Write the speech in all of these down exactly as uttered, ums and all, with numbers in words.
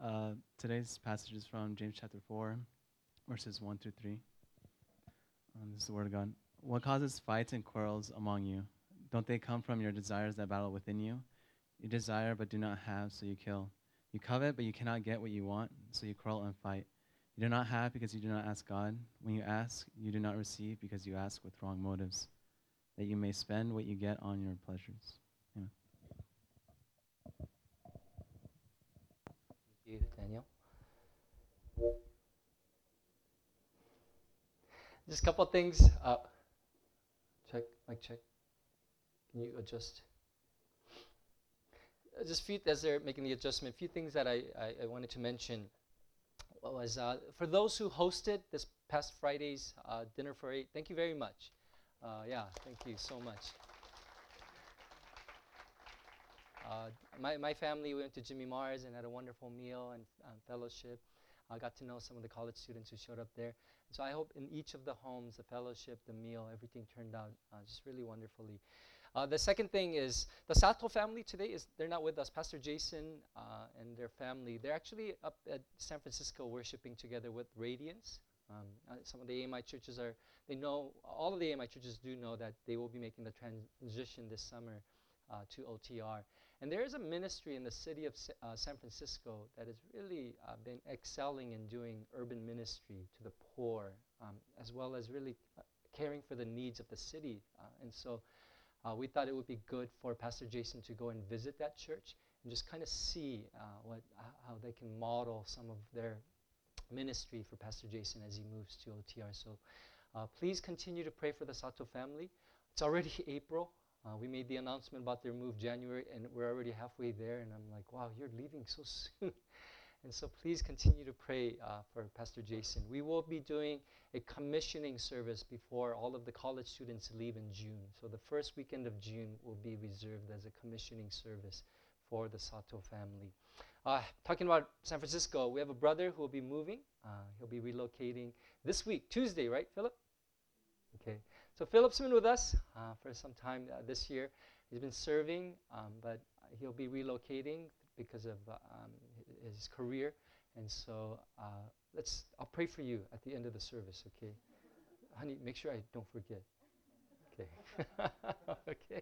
Uh, today's passage is from James chapter four, verses one through three. Um, this is the word of God. What causes fights and quarrels among you? Don't they come from your desires that battle within you? You desire but do not have, so you kill. You covet but you cannot get what you want, so you quarrel and fight. You do not have because you do not ask God. When you ask, you do not receive because you ask with wrong motives, that you may spend what you get on your pleasures. Amen. Thank you, Daniel. Just a couple of things. Uh, check, mic check. Can you adjust? Uh, Just few, as they're making the adjustment, a few things that I, I, I wanted to mention was uh, for those who hosted this past Friday's uh, dinner for eight. Thank you very much. Uh, yeah, thank you so much. Uh, my, my family we went to Jimmy Mars and had a wonderful meal and um, fellowship. I got to know some of the college students who showed up there. So I hope in each of the homes, the fellowship, the meal, everything turned out uh, just really wonderfully. Uh, the second thing is the Sato family today is they're not with us. Pastor Jason uh, and their family, they're actually up at San Francisco worshiping together with Radiance. Um, uh, some of the A M I churches are, they know, all of the A M I churches do know that they will be making the transition this summer uh, to O T R. And there is a ministry in the city of uh, San Francisco that has really uh, been excelling in doing urban ministry to the poor, um, as well as really uh, caring for the needs of the city. Uh, and so uh, we thought it would be good for Pastor Jason to go and visit that church and just kind of see uh, what uh, how they can model some of their ministry for Pastor Jason as he moves to O T R. So uh, please continue to pray for the Sato family. It's already April. Uh, we made the announcement about their move January, and we're already halfway there. And I'm like, wow, you're leaving so soon. And so please continue to pray uh, for Pastor Jason. We will be doing a commissioning service before all of the college students leave in June. So the first weekend of June will be reserved as a commissioning service for the Sato family. Uh, talking about San Francisco, we have a brother who will be moving. Uh, he'll be relocating this week, Tuesday, right, Philip? Okay. So Philip's been with us uh, for some time uh, this year. He's been serving, um, but he'll be relocating because of uh, um, his career. And so uh, let's. I'll pray for you at the end of the service, okay? Honey, make sure I don't forget. Okay. Okay.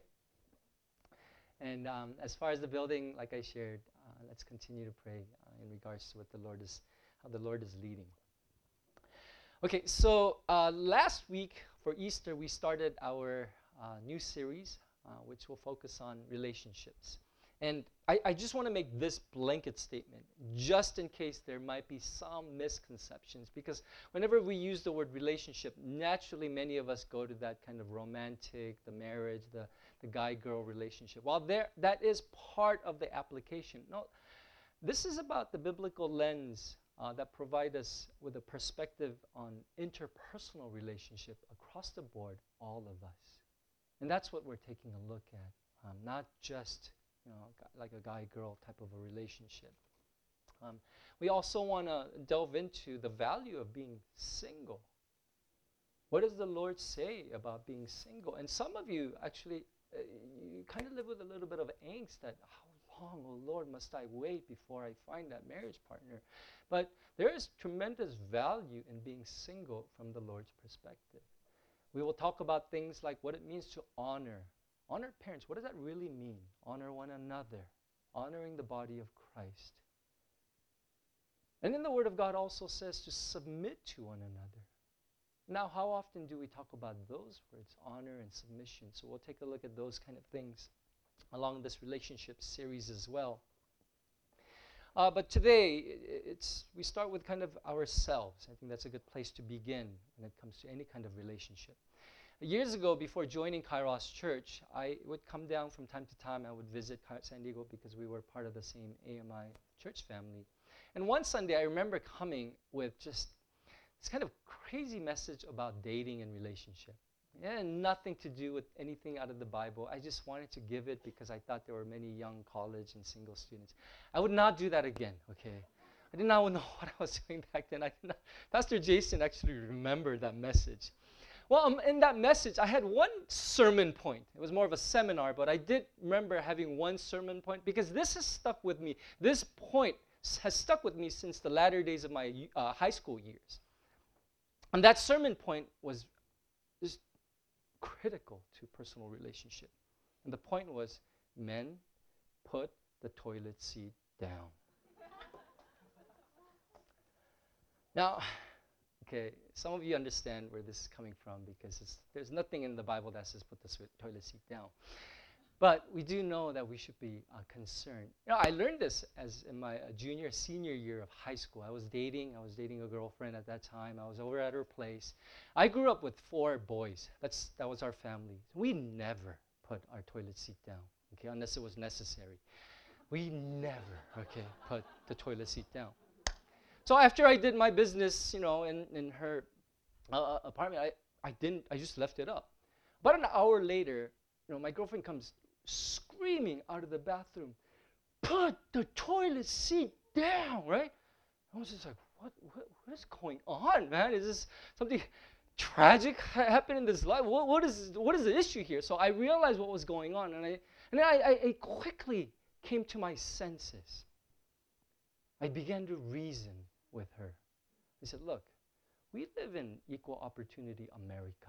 And um, as far as the building, like I shared, uh, let's continue to pray uh, in regards to what the Lord is, how the Lord is leading. Okay, so uh, last week for Easter, we started our uh, new series, uh, which will focus on relationships. And I, I just want to make this blanket statement, just in case there might be some misconceptions, because whenever we use the word relationship, naturally many of us go to that kind of romantic, the marriage, the, the guy-girl relationship. While there, that is part of the application. No, this is about the biblical lens Uh, that provide us with a perspective on interpersonal relationship across the board, all of us. And that's what we're taking a look at, um, not just you know like a guy-girl type of a relationship. Um, we also want to delve into the value of being single. What does the Lord say about being single? And some of you actually, uh, you kind of live with a little bit of angst that how long, oh Lord, must I wait before I find that marriage partner? But there is tremendous value in being single from the Lord's perspective. We will talk about things like what it means to honor. Honor parents, what does that really mean? Honor one another, honoring the body of Christ. And then the Word of God also says to submit to one another. Now, how often do we talk about those words, honor and submission? So we'll take a look at those kind of things along this relationship series as well. Uh, but today, it's we start with kind of ourselves. I think that's a good place to begin when it comes to any kind of relationship. Years ago, before joining Kairos Church, I would come down from time to time. I would visit San Diego because we were part of the same A M I church family. And one Sunday, I remember coming with just this kind of crazy message about dating and relationship. It had nothing to do with anything out of the Bible. I just wanted to give it because I thought there were many young college and single students. I would not do that again, okay? I did not know what I was doing back then. I did not, Pastor Jason actually remembered that message. Well, um, in that message, I had one sermon point. It was more of a seminar, but I did remember having one sermon point because this has stuck with me. This point s- has stuck with me since the latter days of my uh, high school years. And that sermon point was just critical to personal relationship. And the point was, men, put the toilet seat down. Now, okay, some of you understand where this is coming from because it's, there's nothing in the Bible that says put the s- toilet seat down. But we do know that we should be uh, concerned. You know, I learned this as in my uh, junior, senior year of high school. I was dating. I was dating a girlfriend at that time. I was over at her place. I grew up with four boys. That's that was our family. We never put our toilet seat down, okay, unless it was necessary. We never, okay, put the toilet seat down. So after I did my business, you know, in, in her uh, apartment, I, I didn't, I just left it up. About an hour later, you know, my girlfriend comes screaming out of the bathroom, put the toilet seat down, right? I was just like, what, what, what is going on, man? Is this something tragic ha- happened in this life? What, what is, what is the issue here? So I realized what was going on, and I, and then I, I, I quickly came to my senses. I began to reason with her. I said, look, we live in equal opportunity America.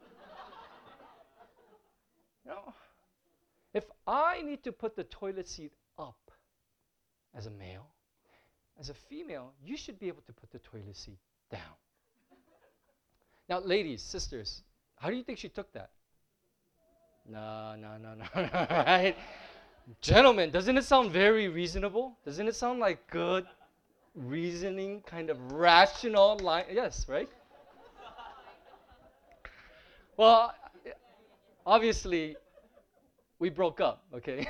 You know, if I need to put the toilet seat up as a male, as a female, you should be able to put the toilet seat down. Now, ladies, sisters, how do you think she took that? No, no, no, no, right? Gentlemen, doesn't it sound very reasonable? Doesn't it sound like good reasoning, kind of rational line? Yes, right? Well, obviously, we broke up, okay?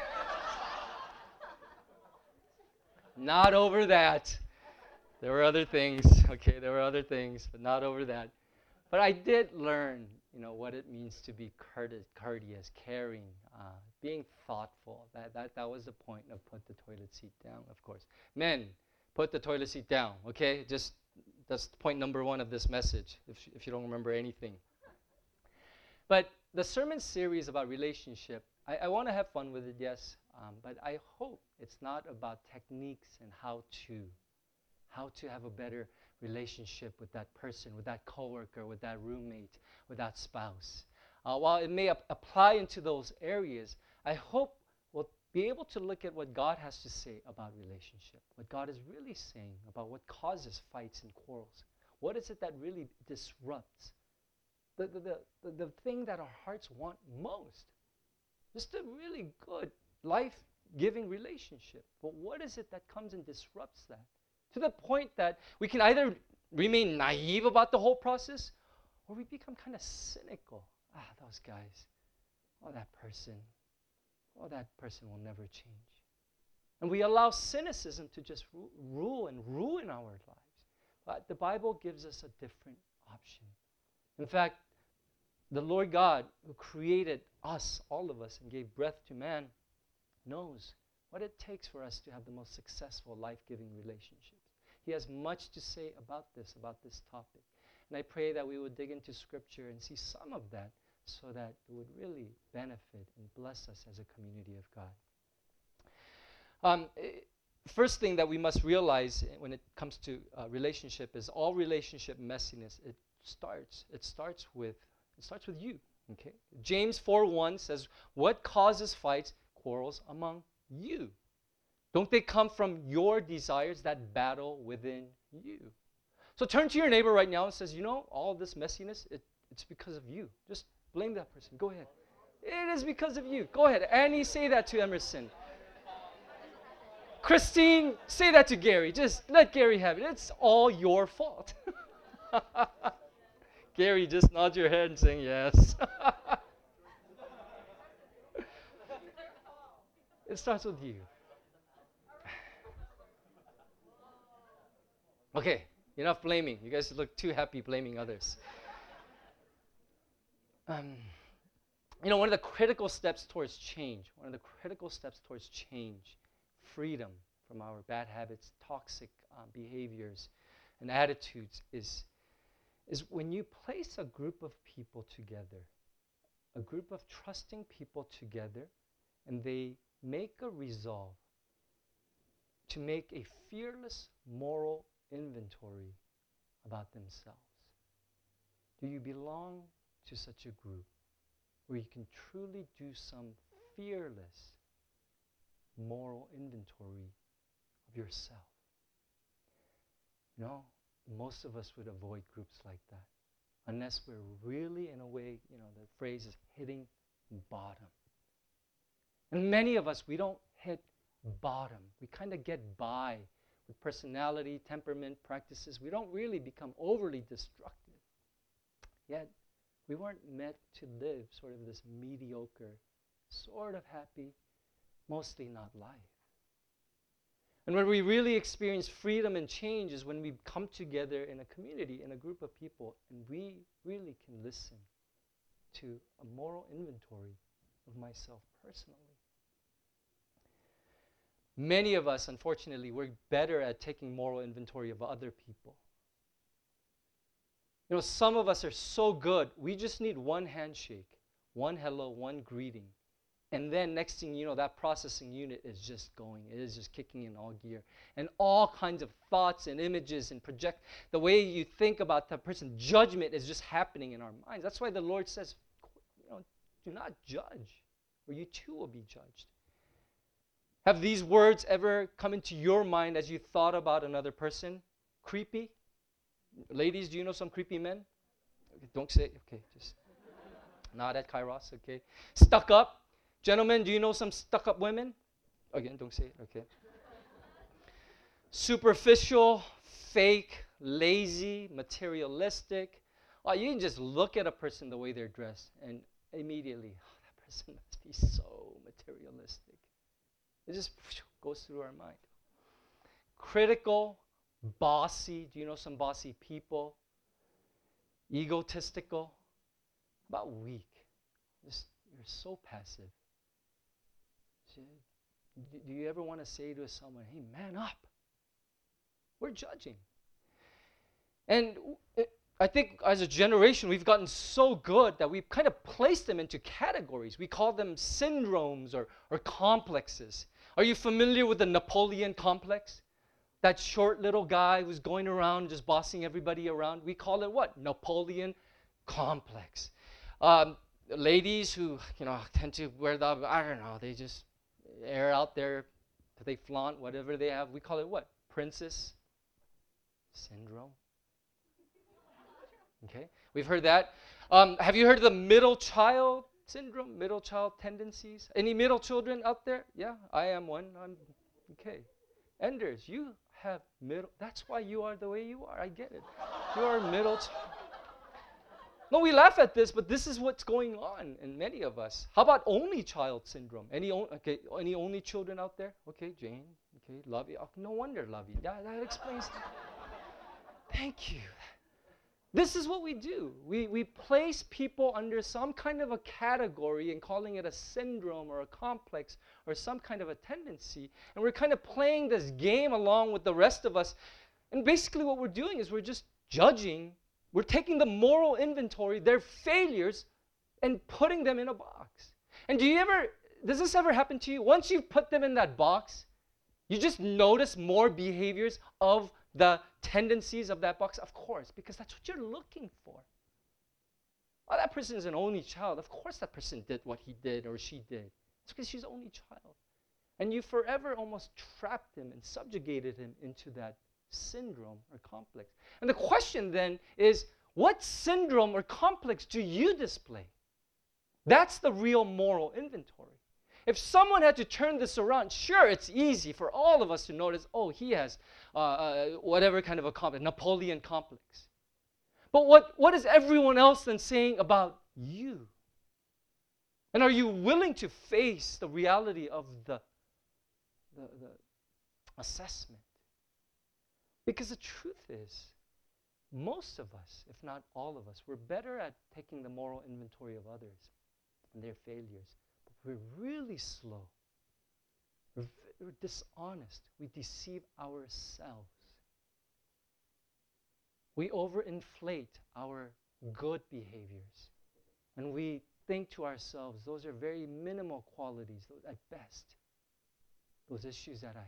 Not over that. There were other things, okay? There were other things, but not over that. But I did learn, you know, what it means to be courteous, courteous caring, uh, being thoughtful. That, that, that was the point of put the toilet seat down, of course. Men, put the toilet seat down, okay? Just, that's point number one of this message, if, if you don't remember anything. But the sermon series about relationship, I, I want to have fun with it, yes, um, but I hope it's not about techniques and how to, how to have a better relationship with that person, with that coworker, with that roommate, with that spouse. Uh, while it may ap- apply into those areas, I hope we'll be able to look at what God has to say about relationship, what God is really saying about what causes fights and quarrels. What is it that really disrupts the, the, the, the, the thing that our hearts want most? Just a really good, life-giving relationship. But what is it that comes and disrupts that? To the point that we can either remain naive about the whole process or we become kind of cynical. Ah, those guys. Oh, that person. Oh, that person will never change. And we allow cynicism to just ru- rule and ruin our lives. But the Bible gives us a different option. In fact, the Lord God, who created us, all of us, and gave breath to man, knows what it takes for us to have the most successful, life-giving relationships. He has much to say about this, about this topic. And I pray that we would dig into Scripture and see some of that so that it would really benefit and bless us as a community of God. Um, eh, first thing that we must realize when it comes to uh, relationship is all relationship messiness, it starts, it starts with, it starts with you, okay? James four one says, what causes fights, quarrels among you? Don't they come from your desires that battle within you? So turn to your neighbor right now and says, you know, all this messiness, it, it's because of you. Just blame that person. Go ahead. It is because of you. Go ahead. Annie, say that to Emerson. Christine, say that to Gary. Just let Gary have it. It's all your fault. Gary, just nod your head and saying yes. It starts with you. Okay, enough blaming. You guys look too happy blaming others. Um, you know, one of the critical steps towards change, one of the critical steps towards change, freedom from our bad habits, toxic um, behaviors, and attitudes is is when you place a group of people together, a group of trusting people together, and they make a resolve to make a fearless moral inventory about themselves. Do you belong to such a group where you can truly do some fearless moral inventory of yourself? You know, most of us would avoid groups like that unless we're really, in a way, you know, the phrase is hitting bottom. And many of us, we don't hit bottom. We kind of get by with personality, temperament, practices. We don't really become overly destructive. Yet, we weren't meant to live sort of this mediocre, sort of happy, mostly not life. And when we really experience freedom and change is when we come together in a community, in a group of people, and we really can listen to a moral inventory of myself personally. Many of us, unfortunately, we're better at taking moral inventory of other people. You know, some of us are so good, we just need one handshake, one hello, one greeting. And then next thing you know, that processing unit is just going. It is just kicking in all gear. And all kinds of thoughts and images and project, the way you think about that person, judgment is just happening in our minds. That's why the Lord says, you know, do not judge, or you too will be judged. Have these words ever come into your mind as you thought about another person? Creepy? Ladies, do you know some creepy men? Okay, don't say it. Okay, just nod at Kairos, okay. Stuck up? Gentlemen, do you know some stuck-up women? Again, don't say it, okay. Superficial, fake, lazy, materialistic. Oh, you can just look at a person the way they're dressed and immediately, oh, that person must be so materialistic. It just goes through our mind. Critical, bossy. Do you know some bossy people? Egotistical. How about weak? Just, you're so passive. Do you ever want to say to someone, hey, man up? We're judging. And I think as a generation, we've gotten so good that we've kind of placed them into categories. We call them syndromes or, or complexes. Are you familiar with the Napoleon complex? That short little guy who's going around just bossing everybody around. We call it what? Napoleon complex. Um, ladies who, you know, tend to wear the, I don't know, they just air out there, they flaunt whatever they have. We call it what? Princess syndrome. Okay, we've heard that. Um, have you heard of the middle child syndrome? Middle child tendencies? Any middle children out there? Yeah, I am one. I'm okay. Enders, you have middle. That's why you are the way you are. I get it. You are middle child. No, we laugh at this, but this is what's going on in many of us. How about only child syndrome? Any on, okay, any only children out there? Okay, Jane. Okay, Lovey. Oh, no wonder Lovey. That, that explains. Thank you. This is what we do. We we place people under some kind of a category and calling it a syndrome or a complex or some kind of a tendency, and we're kind of playing this game along with the rest of us. And basically, what we're doing is we're just judging. We're taking the moral inventory, their failures, and putting them in a box. And do you ever, does this ever happen to you? Once you've put them in that box, you just notice more behaviors of the tendencies of that box? Of course, because that's what you're looking for. Oh, that person is an only child. Of course that person did what he did or she did. It's because she's an only child. And you forever almost trapped him and subjugated him into that syndrome or complex. And the question then is, what syndrome or complex do you display? That's the real moral inventory. If someone had to turn this around, sure, it's easy for all of us to notice, oh, he has uh, uh, whatever kind of a complex, Napoleon complex. But what, what is everyone else then saying about you? And are you willing to face the reality of the, the, the assessment? Because the truth is, most of us, if not all of us, we're better at taking the moral inventory of others and their failures. But we're really slow. We're, we're dishonest. We deceive ourselves. We overinflate our good behaviors. And we think to ourselves, those are very minimal qualities, at best, those issues that I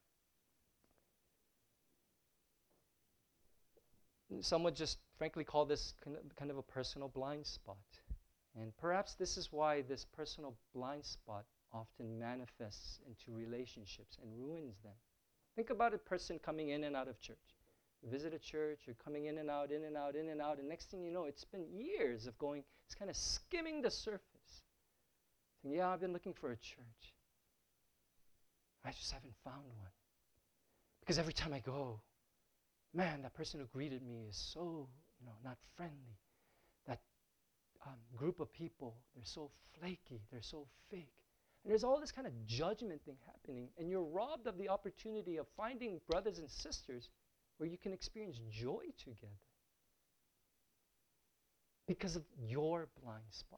have. Some would just frankly call this kind of a personal blind spot. And perhaps this is why this personal blind spot often manifests into relationships and ruins them. Think about a person coming in and out of church. You visit a church, you're coming in and out, in and out, in and out, and next thing you know, it's been years of going, it's kind of skimming the surface. Saying, yeah, I've been looking for a church. I just haven't found one. Because every time I go, man, that person who greeted me is so, you know, not friendly. That um, group of people, they're so flaky, they're so fake. And there's all this kind of judgment thing happening, and you're robbed of the opportunity of finding brothers and sisters where you can experience joy together because of your blind spot.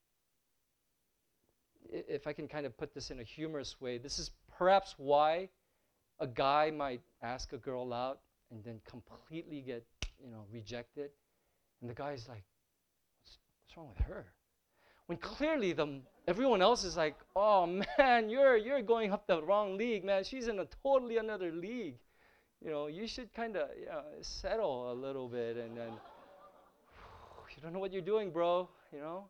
I- If I can kind of put this in a humorous way, this is perhaps why a guy might ask a girl out and then completely get, you know, rejected. And the guy's like, what's, what's wrong with her? When clearly the everyone else is like, oh man, you're you're going up the wrong league, man. She's in a totally another league. You know, you should kind of you know, settle a little bit, and then you don't know what you're doing, bro. You know.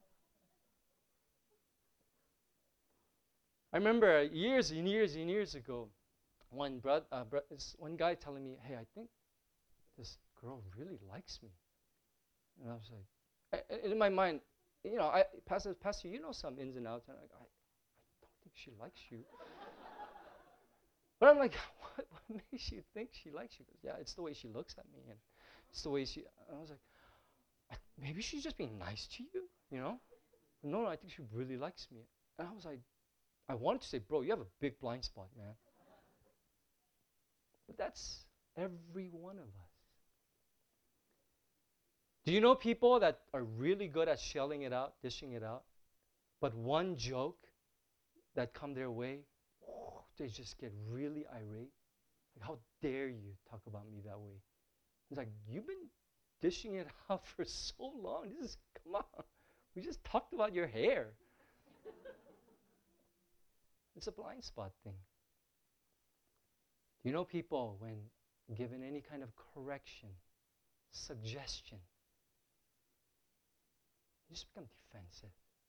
I remember years and years and years ago, one bro- uh, bro- this one guy telling me, hey, I think this girl really likes me, and I was like, I, in my mind, you know, I pastor, pastor, you know some ins and outs, and I'm like, I, I don't think she likes you. But I'm like, what, what makes you think she likes you? Yeah, it's the way she looks at me, and it's the way she. And I was like, I, maybe she's just being nice to you, you know? No, no, I think she really likes me. And I was like, I wanted to say, bro, you have a big blind spot, man. But that's every one of us. Do you know people that are really good at shelling it out, dishing it out, but one joke that come their way, they just get really irate? Like, how dare you talk about me that way? It's like, you've been dishing it out for so long. This is, come on. We just talked about your hair. It's a blind spot thing. You know people, when given any kind of correction, suggestion, you just become defensive.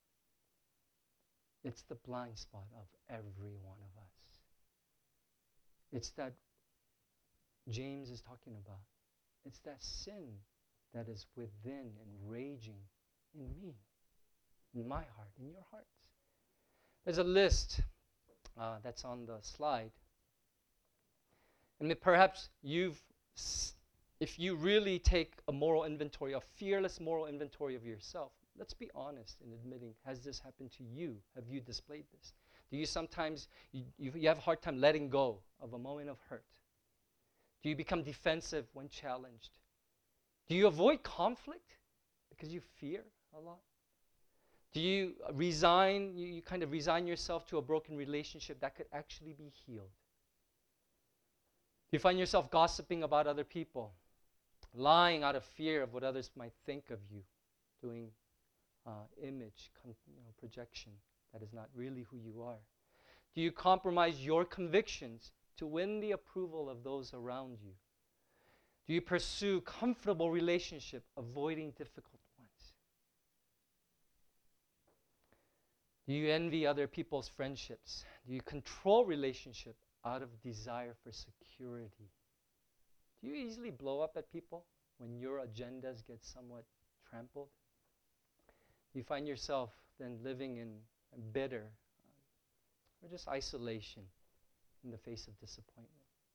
It's the blind spot of every one of us. It's that James is talking about. It's that sin that is within and raging in me, in my heart, in your hearts. There's a list uh, that's on the slide. And perhaps you've, if you really take a moral inventory, a fearless moral inventory of yourself, let's be honest in admitting, has this happened to you? Have you displayed this? Do you sometimes, you, you, you have a hard time letting go of a moment of hurt? Do you become defensive when challenged? Do you avoid conflict because you fear a lot? Do you resign, you, you kind of resign yourself to a broken relationship that could actually be healed? Do you find yourself gossiping about other people, lying out of fear of what others might think of you, doing uh, image con- you know, projection that is not really who you are? Do you compromise your convictions to win the approval of those around you? Do you pursue comfortable relationship, avoiding difficult ones? Do you envy other people's friendships? Do you control relationship out of desire for security? Do you easily blow up at people when your agendas get somewhat trampled? Do you find yourself then living in bitter uh, or just isolation in the face of disappointment?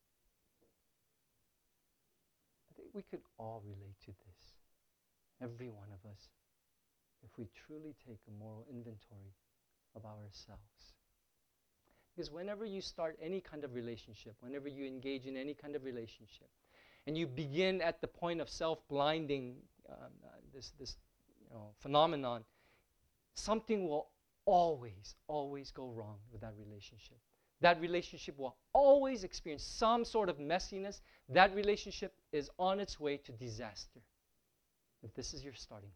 I think we could all relate to this, every one of us, if we truly take a moral inventory of ourselves. Because whenever you start any kind of relationship, whenever you engage in any kind of relationship, and you begin at the point of self-blinding, um, uh, this, this you know, phenomenon, something will always, always go wrong with that relationship. that relationship will always experience some sort of messiness. That relationship is on its way to disaster. If this is your starting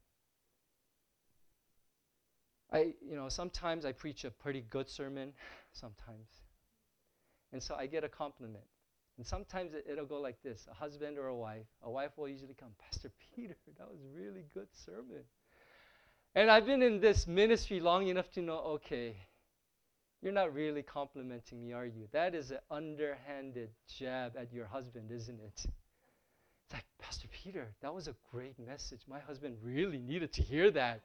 point. I, you know, sometimes I preach a pretty good sermon, sometimes. And so I get a compliment. And sometimes it, it'll go like this, a husband or a wife. A wife will usually come, Pastor Peter, that was a really good sermon. And I've been in this ministry long enough to know, okay, you're not really complimenting me, are you? That is an underhanded jab at your husband, isn't it? It's like, Pastor Peter, that was a great message. My husband really needed to hear that.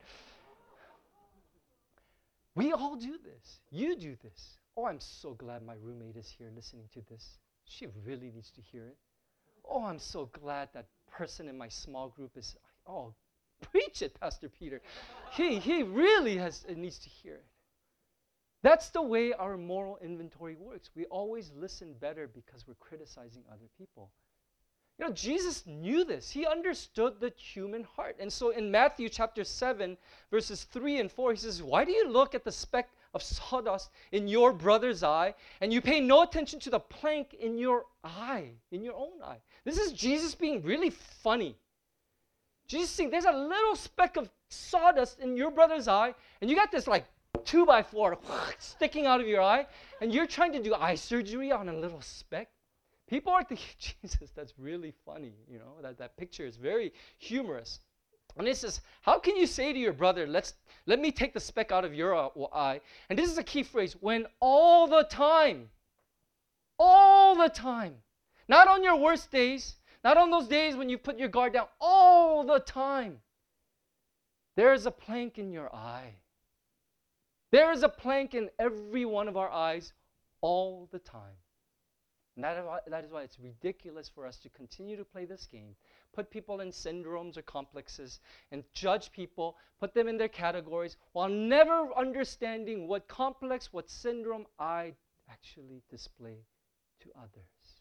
We all do this. You do this. Oh, I'm so glad my roommate is here listening to this. She really needs to hear it. Oh, I'm so glad that person in my small group is, oh, preach it, Pastor Peter. he, he really has, it needs to hear it. That's the way our moral inventory works. We always listen better because we're criticizing other people. You know, Jesus knew this. He understood the human heart. And so in Matthew chapter seven, verses three and four, he says, why do you look at the speck of sawdust in your brother's eye, and you pay no attention to the plank in your eye, in your own eye? This is Jesus being really funny. Jesus saying, there's a little speck of sawdust in your brother's eye, and you got this like two by four sticking out of your eye, and you're trying to do eye surgery on a little speck. People are thinking, Jesus, that's really funny. You know, that, that picture is very humorous. And it says, how can you say to your brother, let's let me take the speck out of your uh, eye? And this is a key phrase, when all the time, all the time, not on your worst days, not on those days when you put your guard down, all the time, there is a plank in your eye. There is a plank in every one of our eyes all the time. And that is, why, that is why it's ridiculous for us to continue to play this game, put people in syndromes or complexes, and judge people, put them in their categories, while never understanding what complex, what syndrome I actually display to others.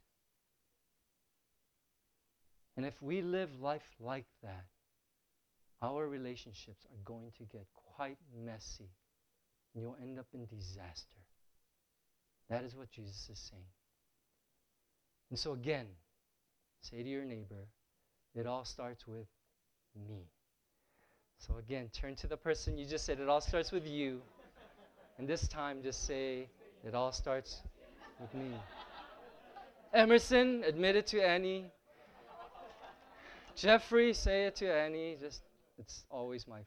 And if we live life like that, our relationships are going to get quite messy, and you'll end up in disaster. That is what Jesus is saying. And so again, say to your neighbor, it all starts with me. So again, turn to the person you just said, it all starts with you. And this time, just say, it all starts with me. Emerson, admit it to Annie. Jeffrey, say it to Annie. Just, it's always my fault.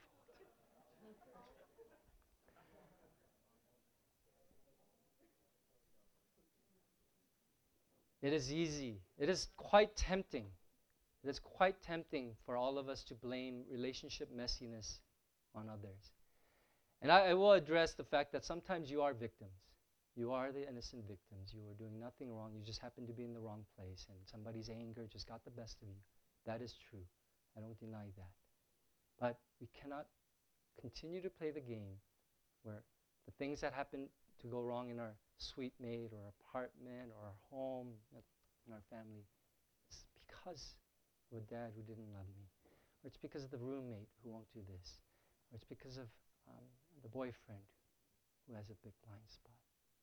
It is easy. It is quite tempting. It is quite tempting for all of us to blame relationship messiness on others. And I, I will address the fact that sometimes you are victims. You are the innocent victims. You are doing nothing wrong. You just happen to be in the wrong place, and somebody's anger just got the best of you. That is true. I don't deny that. But we cannot continue to play the game where the things that happen to go wrong in our suite mate or apartment or our home, in our family, it's because of a dad who didn't love me, or it's because of the roommate who won't do this, or it's because of um, the boyfriend who has a big blind spot.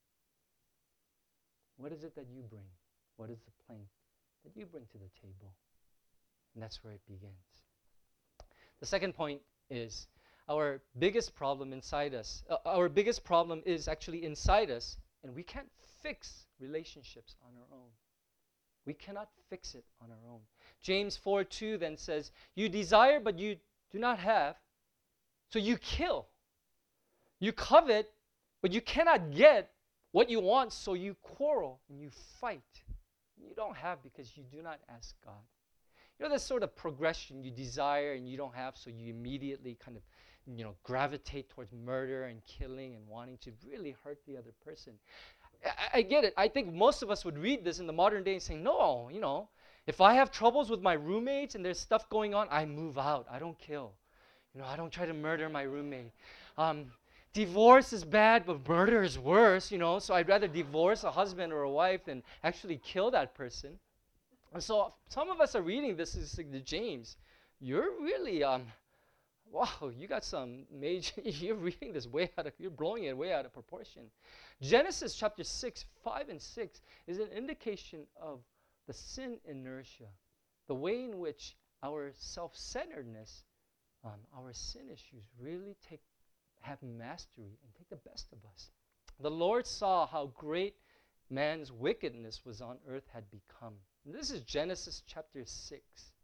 What is it that you bring? What is the plank that you bring to the table? And that's where it begins. The second point is our biggest problem inside us. Uh, our biggest problem is actually inside us, and we can't fix relationships on our own. We cannot fix it on our own. James four two then says, you desire but you do not have, so you kill. You covet, but you cannot get what you want, so you quarrel and you fight. You don't have because you do not ask God. You know, this sort of progression, you desire and you don't have, so you immediately kind of, you know, gravitate towards murder and killing and wanting to really hurt the other person. I, I get it. I think most of us would read this in the modern day and say, no, you know, if I have troubles with my roommates and there's stuff going on, I move out. I don't kill. You know, I don't try to murder my roommate. Um, divorce is bad, but murder is worse, you know, so I'd rather divorce a husband or a wife than actually kill that person. And so some of us are reading this as like the James. You're really, um, wow, you got some major, you're reading this way out of, you're blowing it way out of proportion. Genesis chapter six, five and six is an indication of the sin inertia, the way in which our self-centeredness, um, our sin issues really take, have mastery and take the best of us. The Lord saw how great man's wickedness was on earth had become. And this is Genesis chapter six.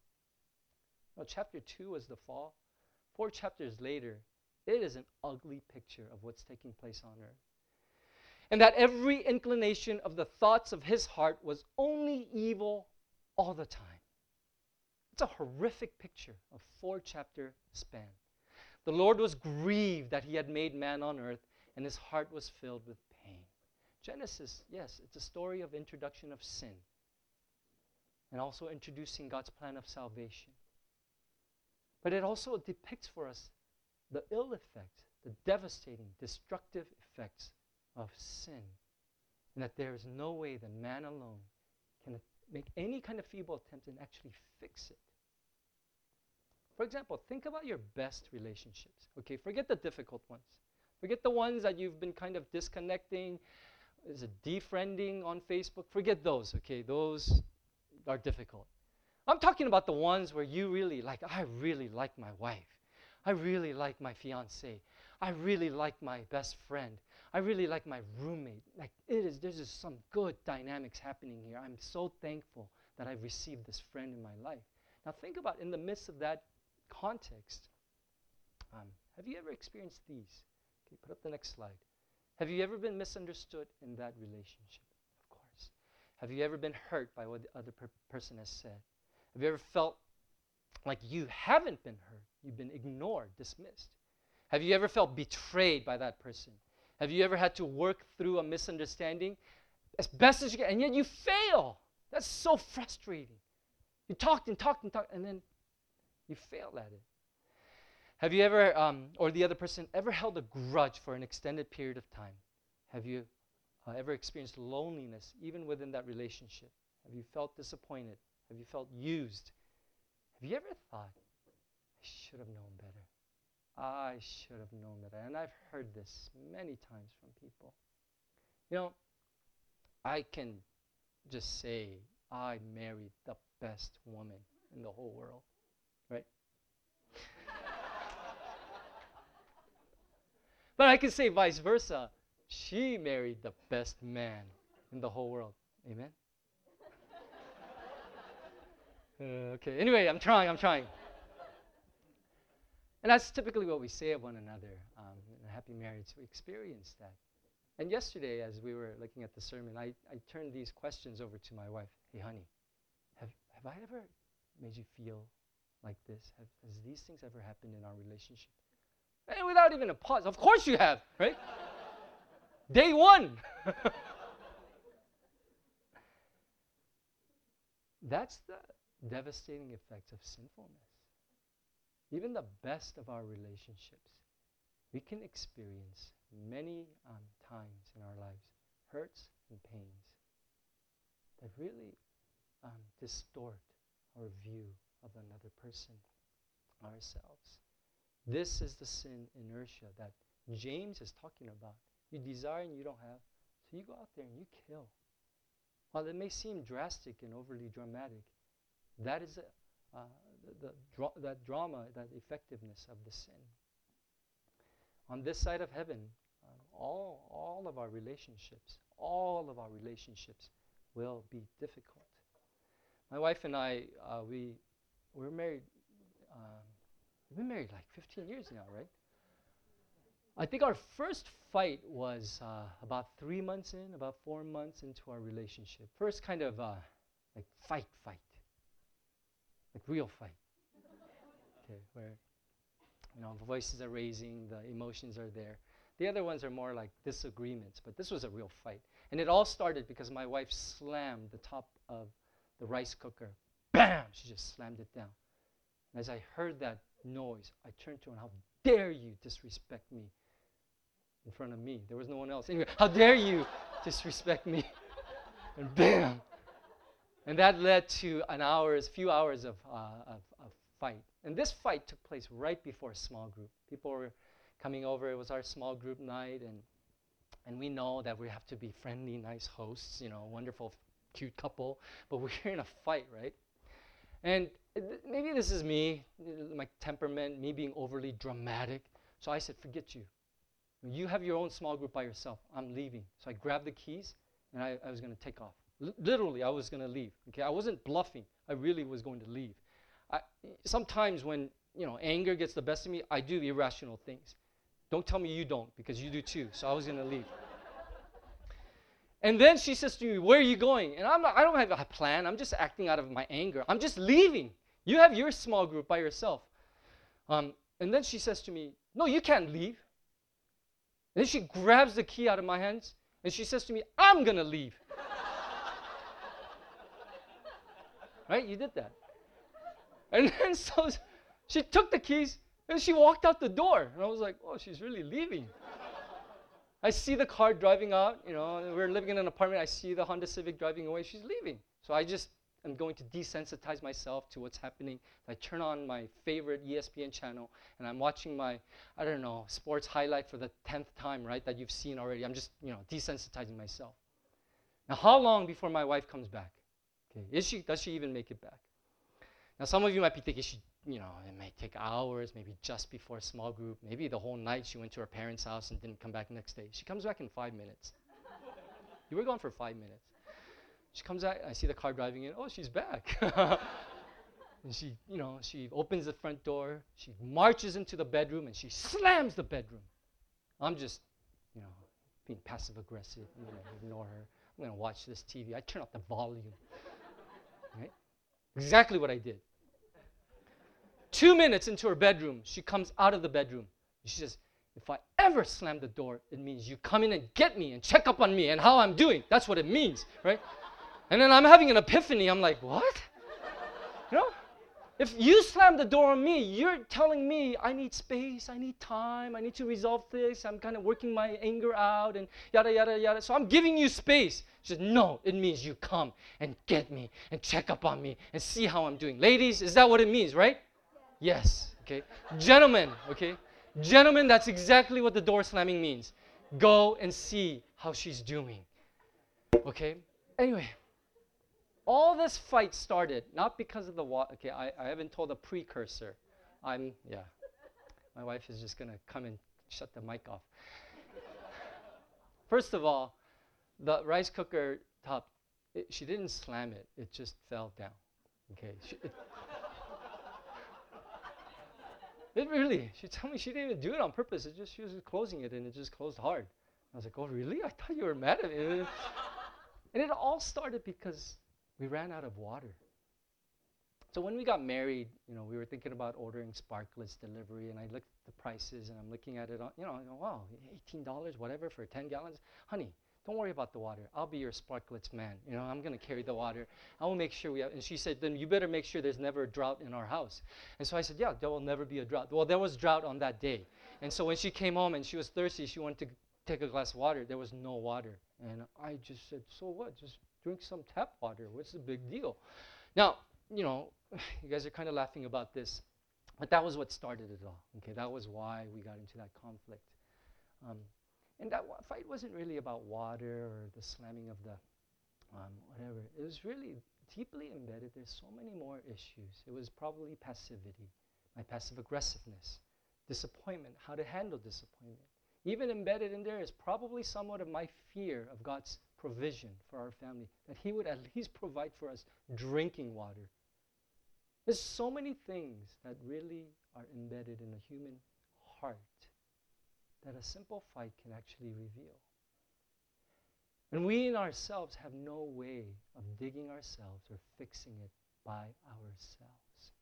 Now, chapter two was the fall. Four chapters later, it is an ugly picture of what's taking place on earth. And that every inclination of the thoughts of his heart was only evil all the time. It's a horrific picture of four-chapter span. The Lord was grieved that he had made man on earth, and his heart was filled with pain. Genesis, yes, it's a story of introduction of sin and also introducing God's plan of salvation. But it also depicts for us the ill effects, the devastating, destructive effects of sin, and that there is no way that man alone can make any kind of feeble attempt and actually fix it. For example, think about your best relationships. Okay, forget the difficult ones. Forget the ones that you've been kind of disconnecting, is it defriending on Facebook? Forget those, okay? Those are difficult. I'm talking about the ones where you really like, I really like my wife. I really like my fiance. I really like my best friend. I really like my roommate. Like it is, there's just some good dynamics happening here. I'm so thankful that I've received this friend in my life. Now think about in the midst of that context, um, have you ever experienced these? Okay, put up the next slide. Have you ever been misunderstood in that relationship? Of course. Have you ever been hurt by what the other per- person has said? Have you ever felt like you haven't been hurt? You've been ignored, dismissed. Have you ever felt betrayed by that person? Have you ever had to work through a misunderstanding as best as you can, and yet you fail? That's so frustrating. You talked and talked and talked, and then you failed at it. Have you ever, um, or the other person, ever held a grudge for an extended period of time? Have you uh, ever experienced loneliness even within that relationship? Have you felt disappointed? Have you felt used? Have you ever thought, I should have known better? I should have known better. And I've heard this many times from people. You know, I can just say I married the best woman in the whole world, right? But I can say vice versa. She married the best man in the whole world. Amen? uh, okay, anyway, I'm trying, I'm trying. And that's typically what we say of one another. Um, in a happy marriage, we experience that. And yesterday, as we were looking at the sermon, I, I turned these questions over to my wife. Hey, honey, have, have I ever made you feel like this? Have, has these things ever happened in our relationship? And without even a pause, of course you have, right? Day one. That's the devastating effects of sinfulness. Even the best of our relationships, we can experience many um, times in our lives hurts and pains that really um, distort our view of another person, ourselves. This is the sin inertia that James is talking about. You desire and you don't have, so you go out there and you kill. While it may seem drastic and overly dramatic, that is a, uh, the, the dra- that drama, that effectiveness of the sin. On this side of heaven, uh, all, all of our relationships, all of our relationships will be difficult. My wife and I, uh, we, we're married, um, we've been married like fifteen years now, right? I think our first fight was uh, about three months in, about four months into our relationship. First kind of uh, like fight, fight. Like real fight. Okay, where, you know, the voices are raising, the emotions are there. The other ones are more like disagreements, but this was a real fight. And it all started because my wife slammed the top of the rice cooker. Bam! She just slammed it down. And as I heard that noise, I turned to her and, how dare you disrespect me in front of me? There was no one else. Anyway, how dare you disrespect me? And bam! And that led to an hour's, few hours of, uh, of, of fight. And this fight took place right before a small group. People were coming over. It was our small group night, and and we know that we have to be friendly, nice hosts, you know, wonderful, cute couple, but we're in a fight, right? And th- maybe this is me, my temperament, me being overly dramatic. So I said, forget you. You have your own small group by yourself. I'm leaving. So I grabbed the keys, and I, I was going to take off. L- literally, I was going to leave. Okay, I wasn't bluffing. I really was going to leave. I, sometimes when, you know, anger gets the best of me, I do irrational things. Don't tell me you don't, because you do too. So I was going to leave. And then she says to me, where are you going? And I'm not, I don't have a plan. I'm just acting out of my anger. I'm just leaving. You have your small group by yourself. Um, and then she says to me, no, you can't leave. And then she grabs the key out of my hands, and she says to me, I'm going to leave. Right? You did that. And then so she took the keys, and she walked out the door. And I was like, oh, she's really leaving. I see the car driving out. You know, we're living in an apartment. I see the Honda Civic driving away. She's leaving. So I just am going to desensitize myself to what's happening. I turn on my favorite E S P N channel, and I'm watching my, I don't know, sports highlight for the tenth time, right, that you've seen already. I'm just, you know, desensitizing myself. Now, how long before my wife comes back? Okay, is she, does she even make it back? Now, some of you might be thinking, she, you know, it may take hours, maybe just before a small group, maybe the whole night she went to her parents' house and didn't come back next day. She comes back in five minutes. You were gone for five minutes. She comes out, I see the car driving in. Oh, she's back. And she, you know, she opens the front door. She marches into the bedroom, and she slams the bedroom. I'm just, you know, being passive aggressive. I'm going to ignore her. I'm going to watch this T V. I turn up the volume. Right? Exactly what I did. Two minutes into her bedroom, she comes out of the bedroom. She says, if I ever slam the door, it means you come in and get me and check up on me and how I'm doing. That's what it means, right? And then I'm having an epiphany. I'm like, what? You know? If you slam the door on me, you're telling me I need space, I need time, I need to resolve this. I'm kind of working my anger out and yada, yada, yada. So I'm giving you space. She says, no, it means you come and get me and check up on me and see how I'm doing. Ladies, is that what it means, right? Yes, okay. Gentlemen, okay. Gentlemen, that's exactly what the door slamming means. Go and see how she's doing. Okay? Anyway, all this fight started not because of the water. Okay, I, I haven't told a precursor. I'm, yeah. My wife is just going to come and shut the mic off. First of all, the rice cooker top, it, she didn't slam it. It just fell down. Okay? She, it, It really, she told me she didn't even do it on purpose. It just, she was just closing it, and it just closed hard. I was like, oh, really? I thought you were mad at me. And it all started because we ran out of water. So when we got married, you know, we were thinking about ordering Sparklets delivery, and I looked at the prices, and I'm looking at it, on, you know, I go, wow, eighteen dollars, whatever, for ten gallons. Honey, don't worry about the water. I'll be your Sparklets man. You know, I'm going to carry the water. I will make sure we have, and she said, then you better make sure there's never a drought in our house. And so I said, yeah, there will never be a drought. Well, there was drought on that day. And so when she came home and she was thirsty, she wanted to take a glass of water. There was no water. And I just said, so what? Just drink some tap water. What's the big deal? Now, you know, you guys are kind of laughing about this, but that was what started it all. Okay, that was why we got into that conflict. Um, And that wa- fight wasn't really about water or the slamming of the um, whatever. It was really deeply embedded. There's so many more issues. It was probably passivity, my passive aggressiveness, disappointment, how to handle disappointment. Even embedded in there is probably somewhat of my fear of God's provision for our family, that He would at least provide for us drinking water. There's so many things that really are embedded in a human heart that a simple fight can actually reveal. And we in ourselves have no way of digging ourselves or fixing it by ourselves.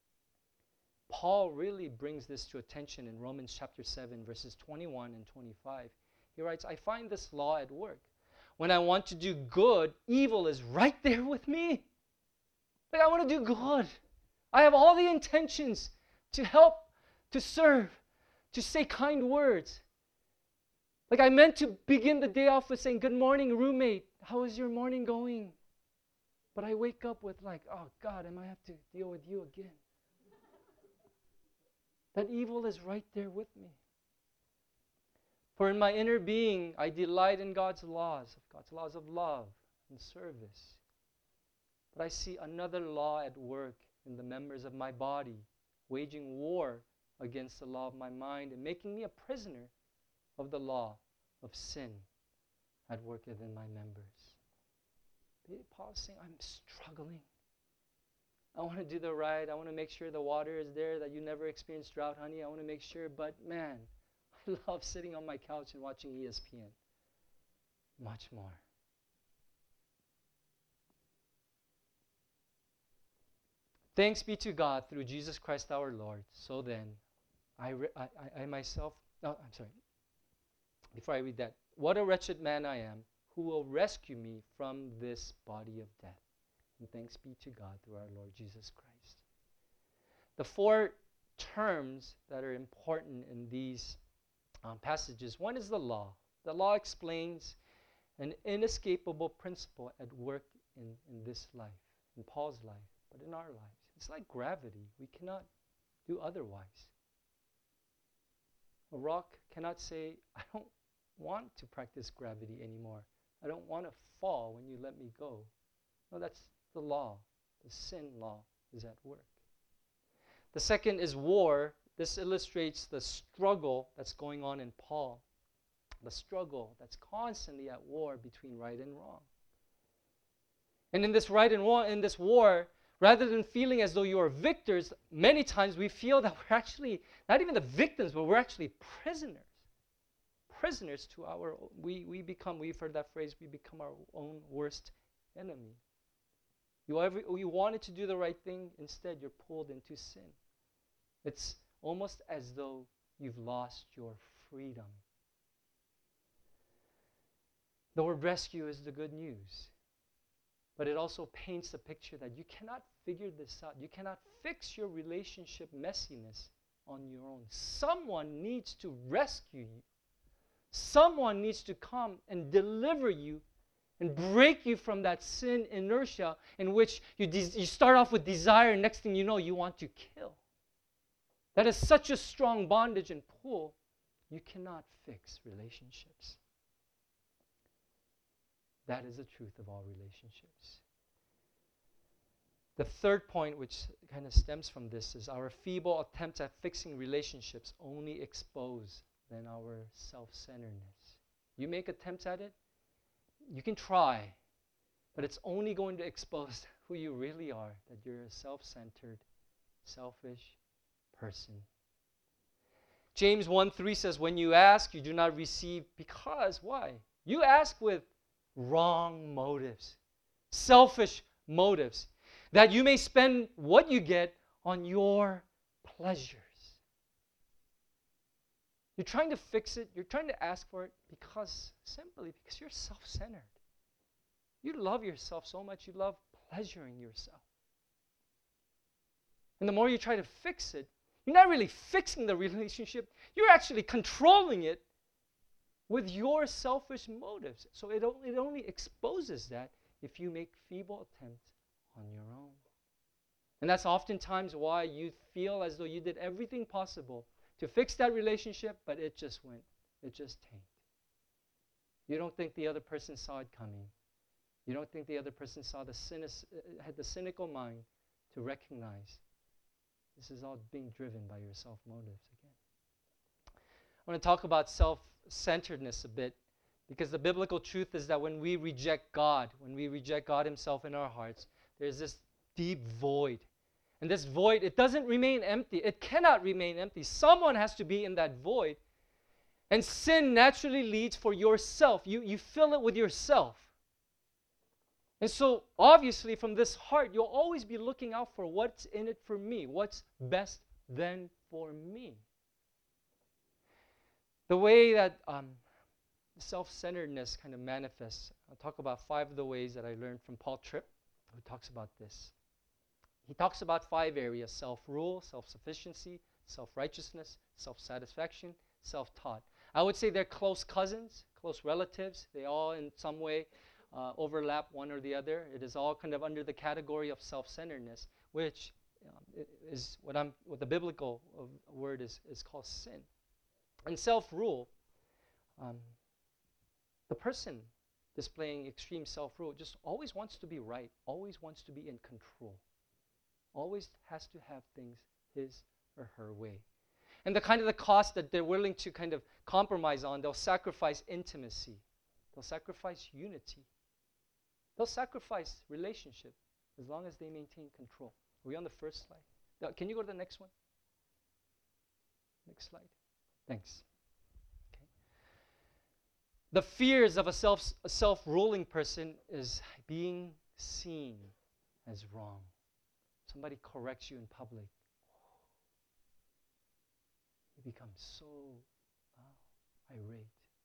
Paul really brings this to attention in Romans chapter seven, verses twenty-one and twenty-five. He writes, I find this law at work. When I want to do good, evil is right there with me. Like, I want to do good. I have all the intentions to help, to serve, to say kind words. Like, I meant to begin the day off with saying, good morning, roommate. How is your morning going? But I wake up with like, oh God, I might have to deal with you again. that evil is right there with me. For in my inner being, I delight in God's laws, God's laws of love and service. But I see another law at work in the members of my body, waging war against the law of my mind and making me a prisoner of the law of sin at work within my members. Paul is saying, I'm struggling. I want to do the right. I want to make sure the water is there, that you never experience drought, honey. I want to make sure, but man, I love sitting on my couch and watching E S P N. Much more. Thanks be to God through Jesus Christ our Lord. So then, I, re- I, I, I myself, no, I'm sorry. Before I read that, what a wretched man I am, who will rescue me from this body of death. And thanks be to God through our Lord Jesus Christ. The four terms that are important in these um, passages, one is the law. The law explains an inescapable principle at work in, in this life, in Paul's life, but in our lives. It's like gravity. We cannot do otherwise. A rock cannot say, I don't want to practice gravity anymore. I don't want to fall when you let me go. No, that's the law. The sin law is at work. The second is war. This illustrates the struggle that's going on in Paul. The struggle that's constantly at war between right and wrong. And in this right and wrong, in this war, rather than feeling as though you are victors, many times we feel that we're actually not even the victims, but we're actually prisoners. Prisoners to our, we, we become, we've heard that phrase, we become our own worst enemy. You, ever, you wanted to do the right thing, instead you're pulled into sin. It's almost as though you've lost your freedom. The word rescue is the good news. But it also paints a picture that you cannot figure this out. You cannot fix your relationship messiness on your own. Someone needs to rescue you. Someone needs to come and deliver you and break you from that sin inertia in which you, des- you start off with desire, and next thing you know, you want to kill. That is such a strong bondage and pull, you cannot fix relationships. That is the truth of all relationships. The third point, which kind of stems from this, is our feeble attempts at fixing relationships only expose then our self-centeredness. You make attempts at it, you can try, but it's only going to expose who you really are, that you're a self-centered, selfish person. James one three says, when you ask, you do not receive because, why? You ask with wrong motives, selfish motives, that you may spend what you get on your pleasures. You're trying to fix it, you're trying to ask for it because, simply because you're self-centered. You love yourself so much, you love pleasuring yourself. And the more you try to fix it, you're not really fixing the relationship, you're actually controlling it with your selfish motives. So it only, it only exposes that if you make feeble attempts on your own. And that's oftentimes why you feel as though you did everything possible to fix that relationship, but it just went, it just tanked. You don't think the other person saw it coming. You don't think the other person saw the cynic, uh, had the cynical mind to recognize this is all being driven by your self-motives again. I want to talk about self-centeredness a bit, because the biblical truth is that when we reject God, when we reject God Himself in our hearts, there's this deep void. And this void, it doesn't remain empty. It cannot remain empty. Someone has to be in that void. And sin naturally leads for yourself. You, you fill it with yourself. And so, obviously, from this heart, you'll always be looking out for what's in it for me, what's best then for me. The way that um, self-centeredness kind of manifests, I'll talk about five of the ways that I learned from Paul Tripp, who talks about this. He talks about five areas: self-rule, self-sufficiency, self-righteousness, self-satisfaction, self-taught. I would say they're close cousins, close relatives. They all in some way uh, overlap one or the other. It is all kind of under the category of self-centeredness, which um, i- is what I'm what the biblical uh, word is is called sin. And self-rule, um, the person displaying extreme self-rule just always wants to be right, always wants to be in control, always has to have things his or her way. And the kind of the cost that they're willing to kind of compromise on, they'll sacrifice intimacy, they'll sacrifice unity, they'll sacrifice relationship as long as they maintain control. Are we on the first slide? Now, can you go to the next one? Next slide. Thanks. Okay. The fears of a self a self-ruling person is being seen as wrong. Somebody corrects you in public. You become so uh, irate.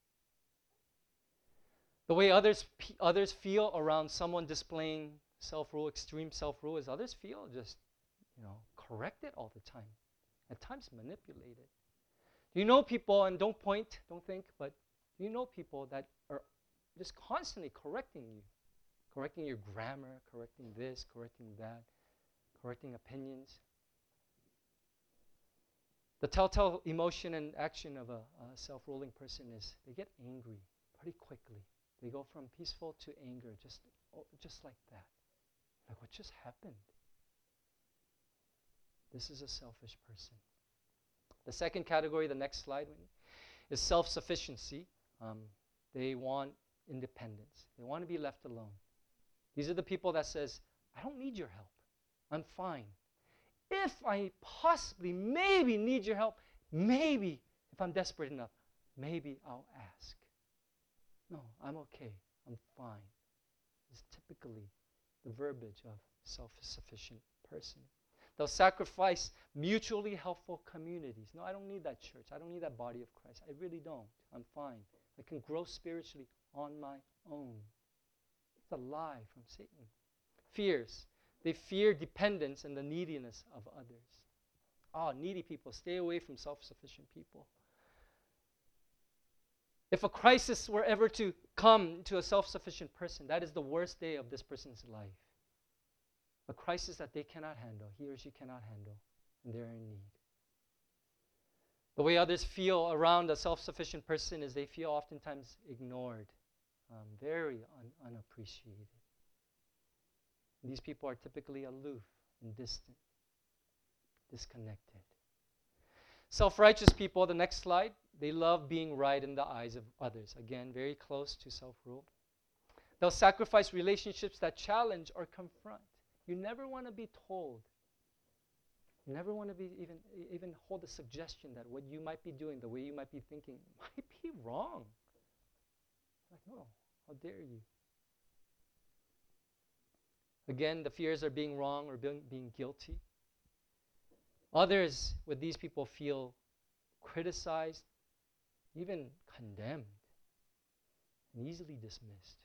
The way others pe- others feel around someone displaying self-rule, extreme self-rule, is others feel just, you know, corrected all the time. At times manipulated. Do you know people, and don't point, don't think, but do you know people that are just constantly correcting you? Correcting your grammar, correcting this, correcting that, correcting opinions. The telltale emotion and action of a, a self-ruling person is they get angry pretty quickly. They go from peaceful to anger, just, oh, just like that. Like, what just happened? This is a selfish person. The second category, the next slide, is self-sufficiency. Um, they want independence. They want to be left alone. These are the people that says, I don't need your help. I'm fine. If I possibly, maybe need your help, maybe, if I'm desperate enough, maybe I'll ask. No, I'm okay. I'm fine. It's typically the verbiage of self-sufficient person. They'll sacrifice mutually helpful communities. No, I don't need that church. I don't need that body of Christ. I really don't. I'm fine. I can grow spiritually on my own. It's a lie from Satan. Fears. They fear dependence and the neediness of others. Oh, needy people, stay away from self-sufficient people. If a crisis were ever to come to a self-sufficient person, that is the worst day of this person's life. A crisis that they cannot handle, he or she cannot handle, and they're in need. The way others feel around a self-sufficient person is they feel oftentimes ignored, um, very un- unappreciated. These people are typically aloof and distant, disconnected. Self-righteous people, the next slide, they love being right in the eyes of others. Again, very close to self-rule. They'll sacrifice relationships that challenge or confront. You never want to be told. You never want to be even even hold the suggestion that what you might be doing, the way you might be thinking, might be wrong. Like, no, how dare you? Again, the fears are being wrong or being, being guilty. Others with these people feel criticized, even condemned, and easily dismissed.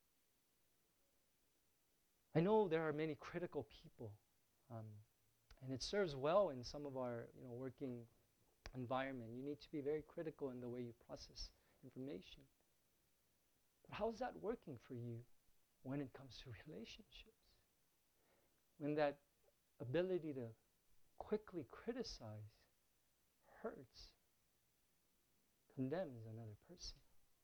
I know there are many critical people, um, and it serves well in some of our, you know, working environment. You need to be very critical in the way you process information. But how is that working for you when it comes to relationships? When that ability to quickly criticize hurts, condemns another person.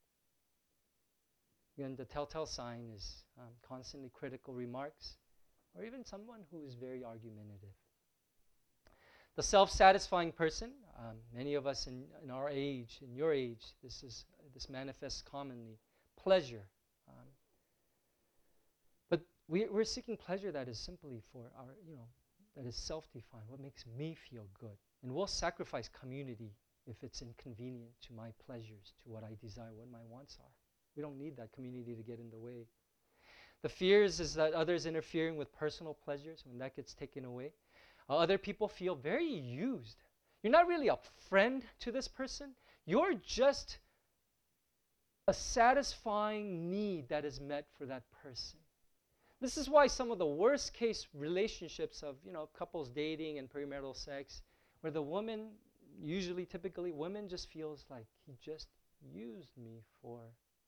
Again, the telltale sign is um, constantly critical remarks, or even someone who is very argumentative. The self-satisfying person, um, many of us in, in our age, in your age, this is this manifests commonly. Pleasure. Um, but we, we're seeking pleasure that is simply for our, you know, that is self-defined, what makes me feel good. And we'll sacrifice community if it's inconvenient to my pleasures, to what I desire, what my wants are. We don't need that community to get in the way. The fears is that others interfering with personal pleasures, when that gets taken away. Uh, other people feel very used. You're not really a friend to this person. You're just a satisfying need that is met for that person. This is why some of the worst case relationships of, you know, couples dating and premarital sex, where the woman, usually typically women, just feels like he just used me for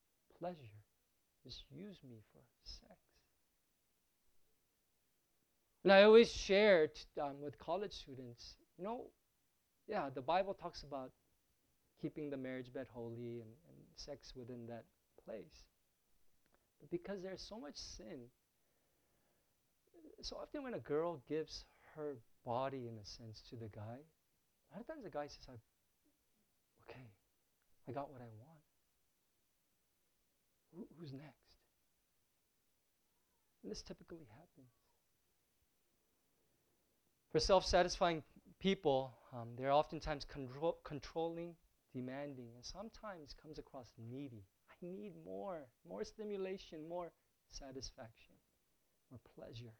pleasure, just used me for sex. And I always share t- um, with college students, you know, yeah, the Bible talks about keeping the marriage bed holy and, and sex within that place. But because there's so much sin, so often when a girl gives her body, in a sense, to the guy, a lot of times the guy says, okay, I got what I want. Who, who's next? And this typically happens. For self-satisfying people, um, they're oftentimes control, controlling, demanding, and sometimes comes across needy. I need more, more stimulation, more satisfaction, more pleasure.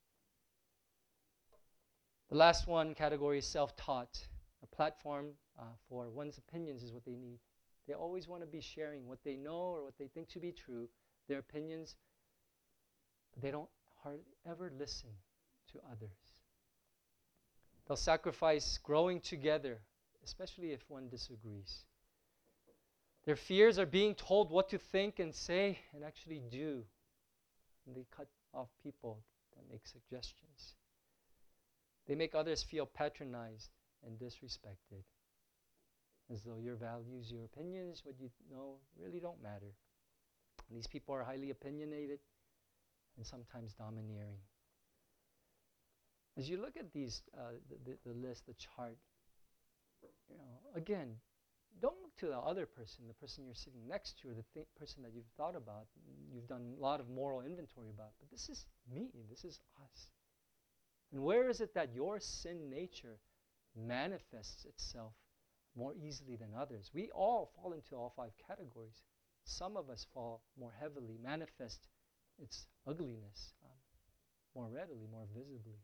The last one category is self-taught. A platform uh, for one's opinions is what they need. They always want to be sharing what they know or what they think to be true, their opinions. They don't hardly ever listen to others. They'll sacrifice growing together, especially if one disagrees. Their fears are being told what to think and say and actually do. And they cut off people that make suggestions. They make others feel patronized and disrespected, as though your values, your opinions, what you know, really don't matter. And these people are highly opinionated and sometimes domineering. As you look at these, uh, the, the, the list, the chart, you know, again, don't look to the other person, the person you're sitting next to, or the th- person that you've thought about, you've done a lot of moral inventory about. But this is me, this is us. And where is it that your sin nature manifests itself more easily than others? We all fall into all five categories. Some of us fall more heavily, manifest its ugliness um, more readily, more visibly.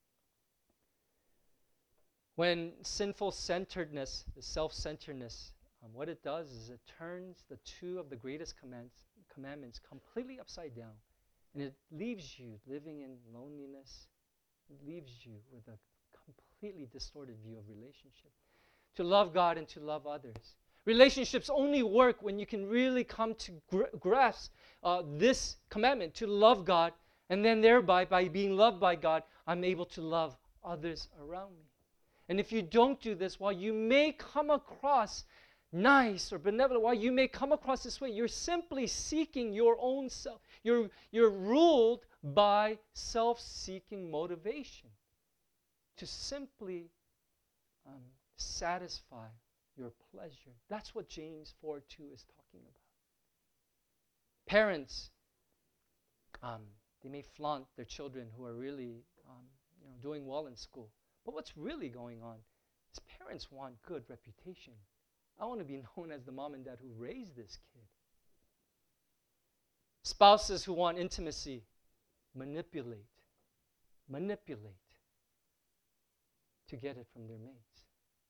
When sinful centeredness, the self-centeredness, um, what it does is it turns the two of the greatest commands, commandments completely upside down. And it leaves you living in loneliness. It leaves you with a completely distorted view of relationship. To love God and to love others. Relationships only work when you can really come to gr- grasp uh, this commandment, to love God, and then thereby, by being loved by God, I'm able to love others around me. And if you don't do this, while you may come across nice or benevolent, while you may come across this way, you're simply seeking your own self. You're, you're ruled by self-seeking motivation to simply um, satisfy your pleasure. That's what James four two is talking about. Parents, um, they may flaunt their children who are really um, you know, doing well in school. But what's really going on is parents want good reputation. I want to be known as the mom and dad who raised this kid. Spouses who want intimacy manipulate, manipulate to get it from their mates.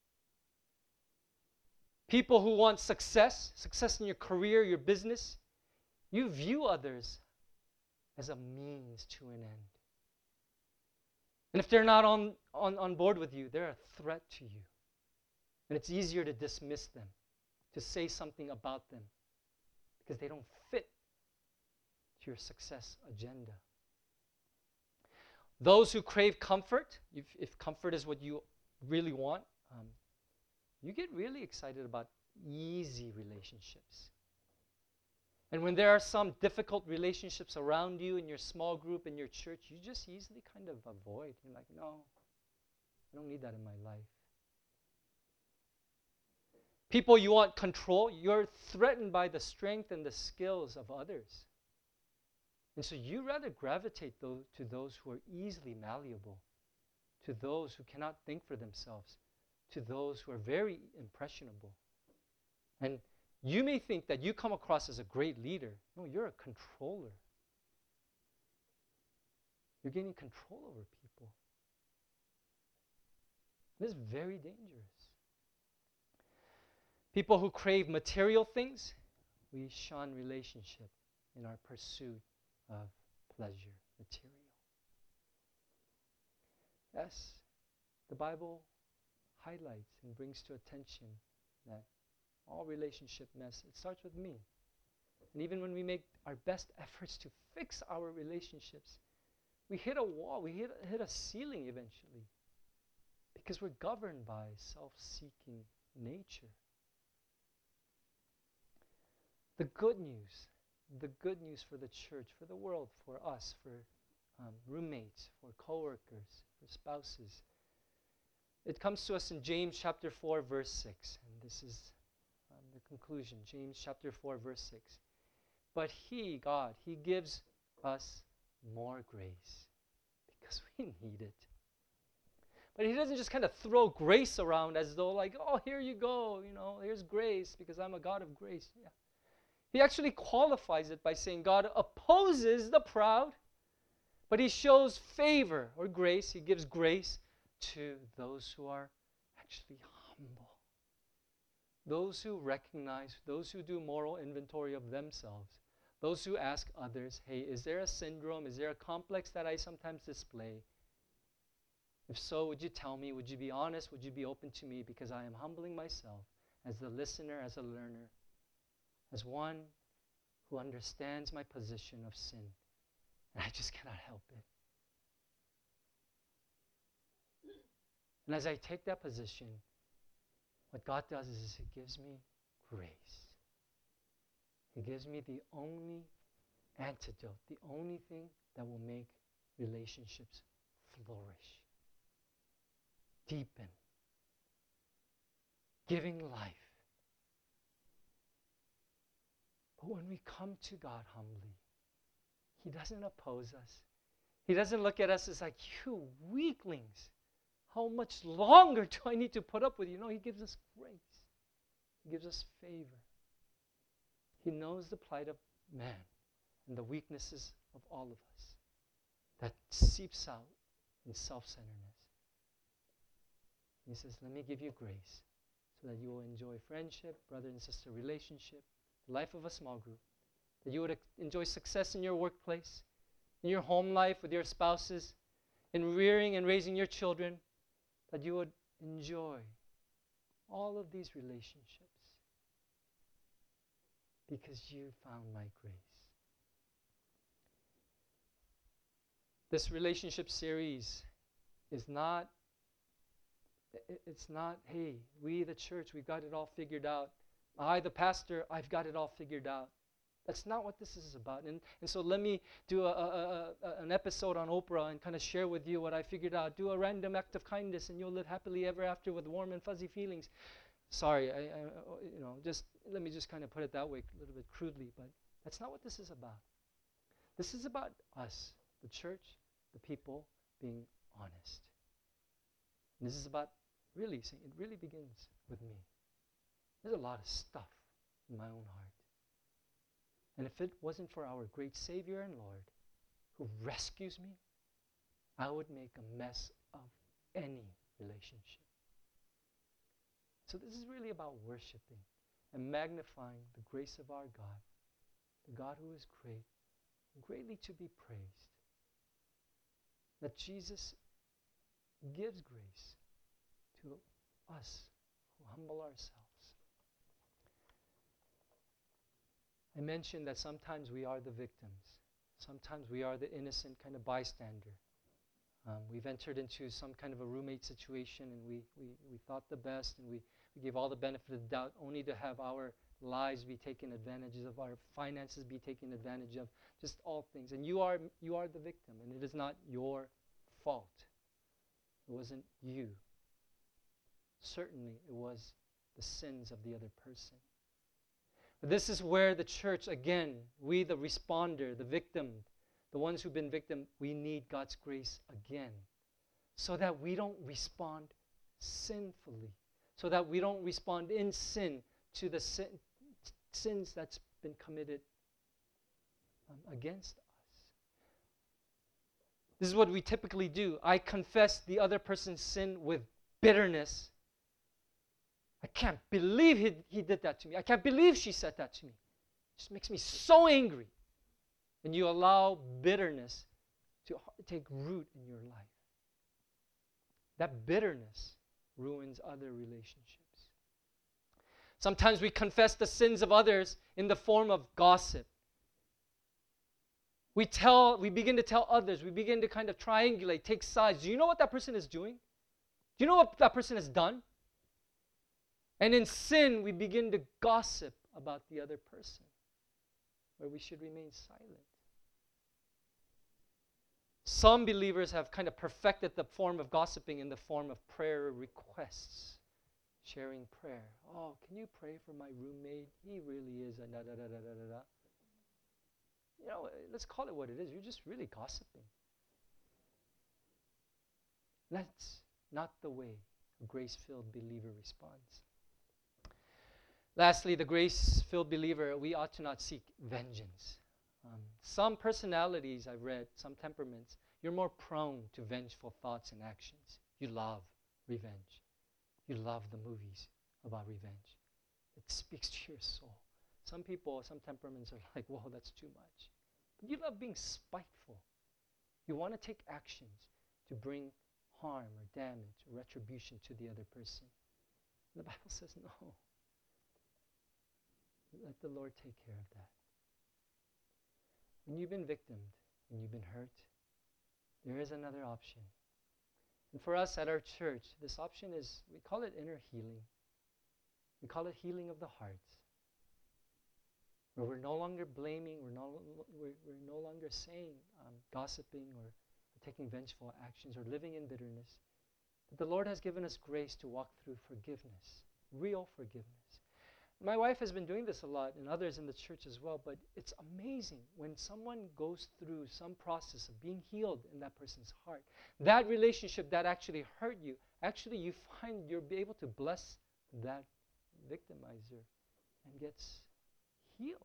People who want success, success in your career, your business, you view others as a means to an end. And if they're not on, on, on board with you, they're a threat to you. And it's easier to dismiss them, to say something about them, because they don't fit to your success agenda. Those who crave comfort, if, if comfort is what you really want, um, you get really excited about easy relationships. And when there are some difficult relationships around you in your small group, in your church, you just easily kind of avoid. You're like, no, I don't need that in my life. People you want control, you're threatened by the strength and the skills of others. And so you rather gravitate those, to those who are easily malleable, to those who cannot think for themselves, to those who are very impressionable. And you may think that you come across as a great leader. No, you're a controller. You're gaining control over people. This is very dangerous. People who crave material things, we shun relationship in our pursuit of pleasure, material. Yes, the Bible highlights and brings to attention that all relationship mess, it starts with me. And even when we make our best efforts to fix our relationships, we hit a wall, we hit, hit a ceiling eventually because we're governed by self-seeking nature. The good news, the good news for the church, for the world, for us, for um, roommates, for coworkers, for spouses, it comes to us in James chapter four, verse six. And this is um, the conclusion. James chapter four, verse six. But He, God, He gives us more grace because we need it. But He doesn't just kind of throw grace around as though like, oh, here you go, you know, here's grace because I'm a God of grace. Yeah. He actually qualifies it by saying God opposes the proud, but He shows favor or grace. He gives grace to those who are actually humble. Those who recognize, those who do moral inventory of themselves. Those who ask others, hey, is there a syndrome? Is there a complex that I sometimes display? If so, would you tell me? Would you be honest? Would you be open to me? Because I am humbling myself as the listener, as a learner, as one who understands my position of sin. And I just cannot help it. And as I take that position, what God does is He gives me grace. He gives me the only antidote, the only thing that will make relationships flourish, deepen, giving life. But when we come to God humbly, He doesn't oppose us. He doesn't look at us as like, you weaklings. How much longer do I need to put up with you? No, He gives us grace. He gives us favor. He knows the plight of man and the weaknesses of all of us that seeps out in self-centeredness. He says, let me give you grace so that you will enjoy friendship, brother and sister relationship, the life of a small group, that you would enjoy success in your workplace, in your home life with your spouses, in rearing and raising your children, that you would enjoy all of these relationships because you found my grace. This relationship series is not, it's not, hey, we the church, we've got it all figured out. I, the pastor, I've got it all figured out. That's not what this is about. And, and so let me do a, a, a, an episode on Oprah and kind of share with you what I figured out. Do a random act of kindness and you'll live happily ever after with warm and fuzzy feelings. Sorry, I, I, you know, just let me just kind of put it that way a little bit crudely, but that's not what this is about. This is about us, the church, the people, being honest. And this is about really saying, it really begins with me. There's a lot of stuff in my own heart. And if it wasn't for our great Savior and Lord who rescues me, I would make a mess of any relationship. So this is really about worshiping and magnifying the grace of our God, the God who is great, and greatly to be praised. That Jesus gives grace to us who humble ourselves. I mentioned that sometimes we are the victims. Sometimes we are the innocent kind of bystander. Um, we've entered into some kind of a roommate situation and we, we, we thought the best and we, we gave all the benefit of the doubt only to have our lives be taken advantage of, our finances be taken advantage of, just all things. And you are, you are the victim and it is not your fault. It wasn't you. Certainly it was the sins of the other person. But this is where the church, again, we the responder, the victim, the ones who've been victim, we need God's grace again. So that we don't respond sinfully. So that we don't respond in sin to the sin, sins that's been committed um, against us. This is what we typically do. I confess the other person's sin with bitterness. I can't believe he, he did that to me. I can't believe she said that to me. It just makes me so angry. And you allow bitterness to take root in your life. That bitterness ruins other relationships. Sometimes we confess the sins of others in the form of gossip. We tell, we begin to tell others, we begin to kind of triangulate, take sides. Do you know what that person is doing? Do you know what that person has done? And in sin, we begin to gossip about the other person, where we should remain silent. Some believers have kind of perfected the form of gossiping in the form of prayer requests, sharing prayer. Oh, can you pray for my roommate? He really is a da da da da da da. You know, let's call it what it is. You're just really gossiping. That's not the way a grace-filled believer responds. Lastly, the grace-filled believer, we ought to not seek vengeance. Um, some personalities I've read, some temperaments, you're more prone to vengeful thoughts and actions. You love revenge. You love the movies about revenge. It speaks to your soul. Some people, some temperaments are like, whoa, that's too much. But you love being spiteful. You want to take actions to bring harm or damage or retribution to the other person. The Bible says no. Let the Lord take care of that. When you've been victimed, when you've been hurt, there is another option. And for us at our church, this option is, we call it inner healing. We call it healing of the heart. Where we're no longer blaming, we're no, we're, we're no longer saying, um, gossiping or, or taking vengeful actions or living in bitterness. But the Lord has given us grace to walk through forgiveness, real forgiveness. My wife has been doing this a lot, and others in the church as well, but it's amazing when someone goes through some process of being healed in that person's heart. That relationship that actually hurt you, actually you find you're able to bless that victimizer and gets healed.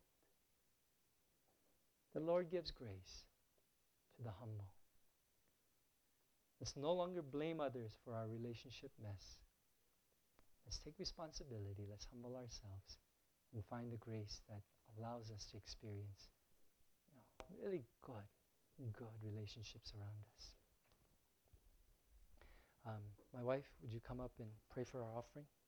The Lord gives grace to the humble. Let's no longer blame others for our relationship mess. Let's take responsibility. Let's humble ourselves and find the grace that allows us to experience, you know, really good, good relationships around us. Um, my wife, would you come up and pray for our offering?